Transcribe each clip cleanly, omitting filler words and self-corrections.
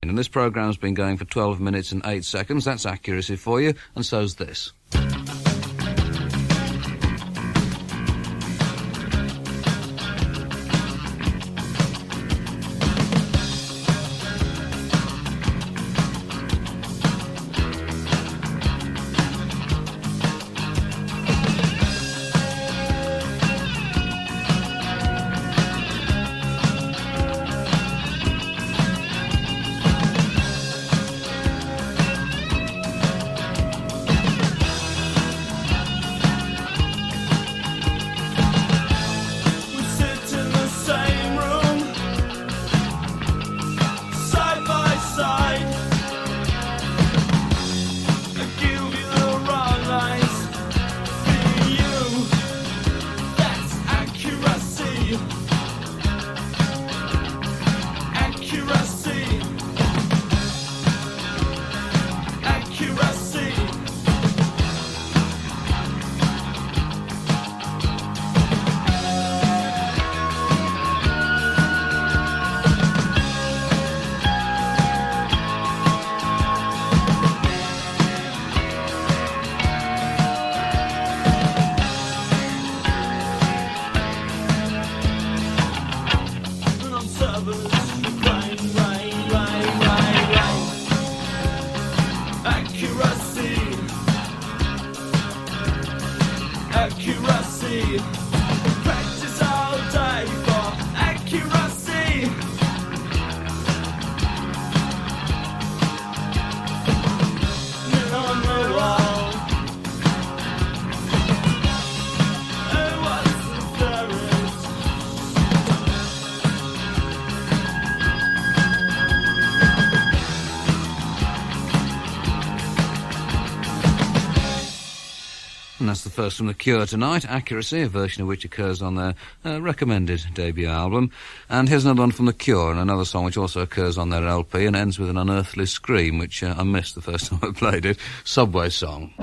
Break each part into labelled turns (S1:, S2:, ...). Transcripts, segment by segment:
S1: And this programme's been going for 12 minutes and 8 seconds. That's accuracy for you, and so's this. And that's the first from The Cure tonight, Accuracy, a version of which occurs on their recommended debut album. And here's another one from The Cure, and another song which also occurs on their LP and ends with an unearthly scream, which I missed the first time I played it, Subway Song.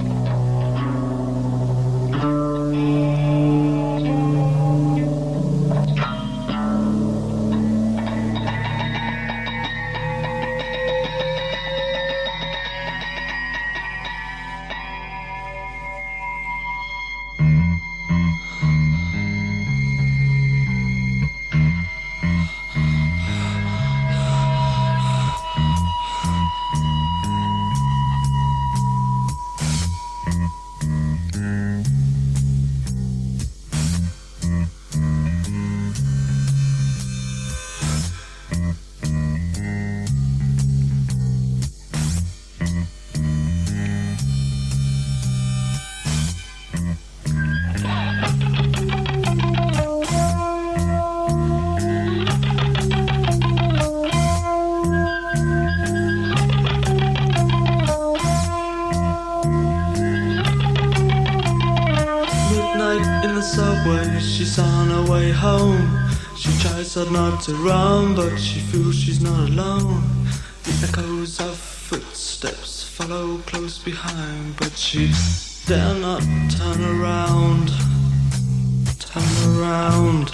S2: She's on her way home. She tries hard not to run, but she feels she's not alone. The echoes of footsteps follow close behind, but she dare not turn around. Turn around.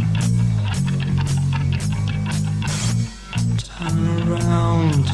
S2: Turn around.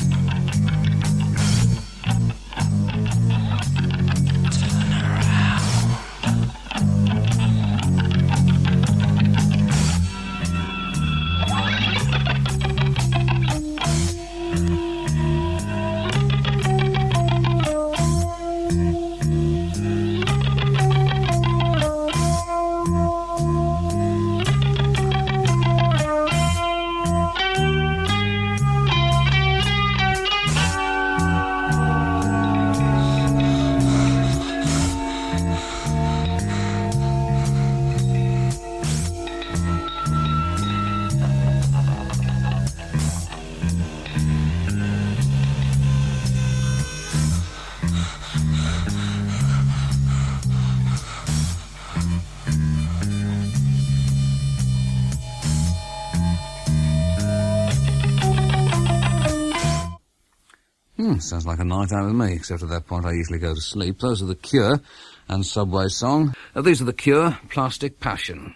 S1: Sounds like a night out with me, except at that point I usually go to sleep. Those are The Cure and Subway Song. These are The Cure, Plastic Passion.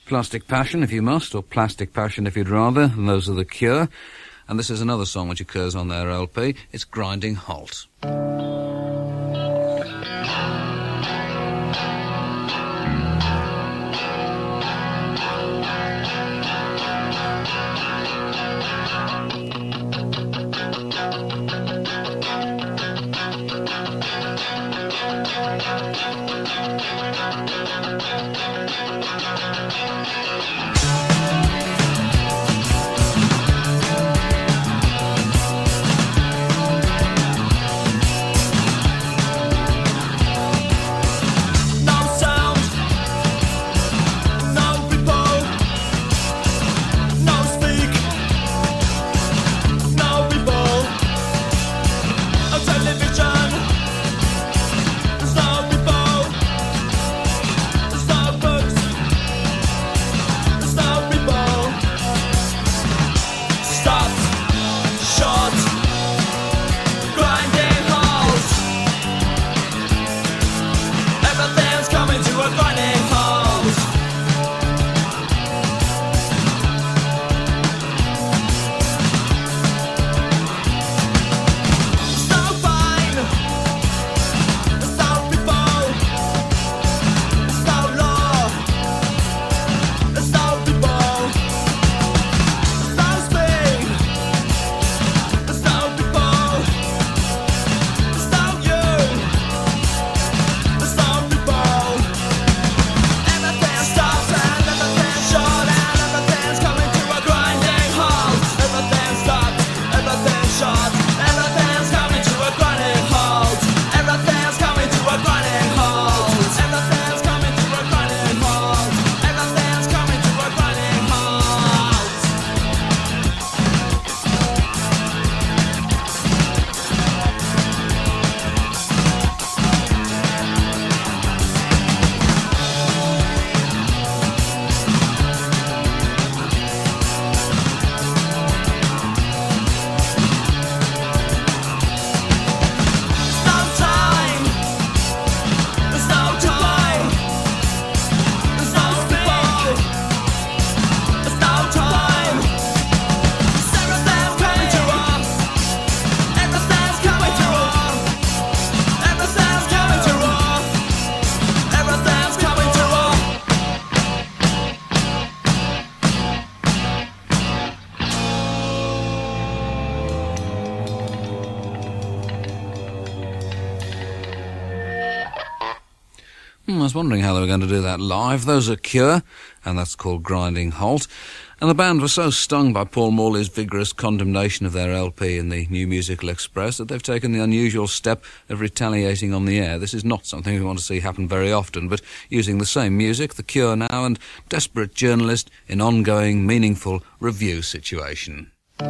S1: Plastic Passion if you must, or Plastic Passion if you'd rather, and those are The Cure. And this is another song which occurs on their LP. It's Grinding Halt. I was wondering how they were going to do that live. Those are Cure, and that's called Grinding Halt. And the band were so stung by Paul Morley's vigorous condemnation of their LP in the New Musical Express that they've taken the unusual step of retaliating on the air. This is not something we want to see happen very often, but using the same music, The Cure now, and desperate journalist in ongoing, meaningful review situation.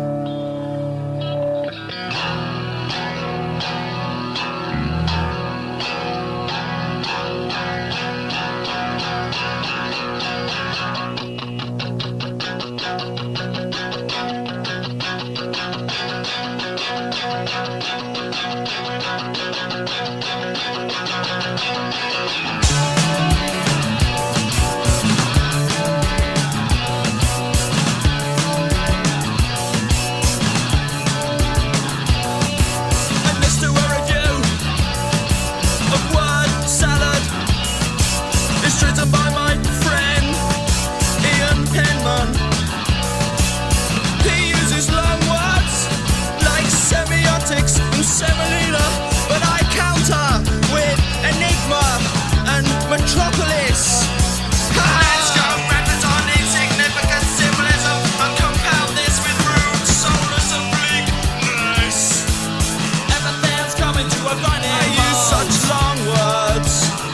S2: Metropolis. Let's go backwards on insignificant symbolism and compound this with rude soulless obliqueness. Everything's coming to a grinding halt. I use such long words.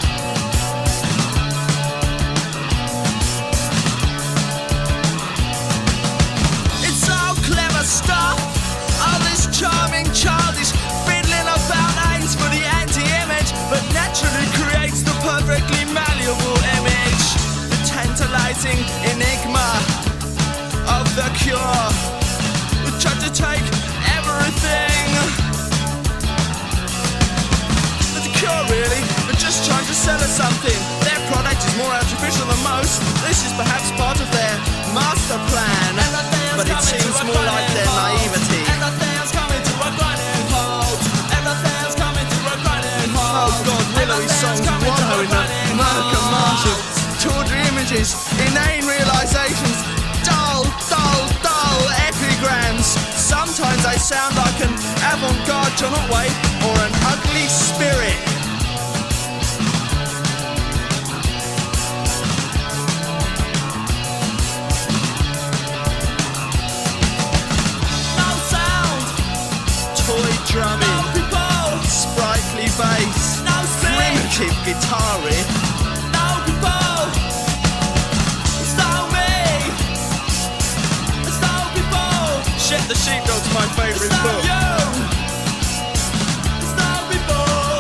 S2: It's all clever stuff. All this charming child is fiddling about names for the anti-image, but naturally creates the perfectly malleable image, the tantalizing enigma of The Cure, who tried to take everything. But The Cure really are just trying to sell us something. Their product is is more artificial than most. This is perhaps part of their master plan, but it seems more like their naivety. Oh God, willowy songs wallow in the murk and marsh of tawdry images, inane realisations, dull epigrams. Sometimes they sound like an avant-garde John Otway or an ugly spirit. No sound, toy drumming, no people, sprightly bass, no primitive guitar riff, no people, it's no me, it's no people. Shit, the Sheepdog's my favourite book. It's no people.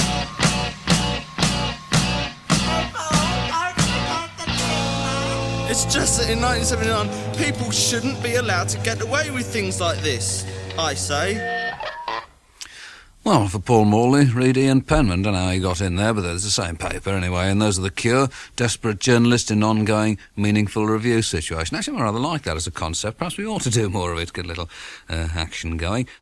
S2: It's just that in 1979, people shouldn't be allowed to get away with things like this, I say.
S1: Well, for Paul Morley, read Ian Penman. Don't know how he got in there, but it's the same paper anyway. And those are The Cure, desperate journalist in an ongoing, meaningful review situation. Actually, I rather like that as a concept. Perhaps we ought to do more of it, get a little action going.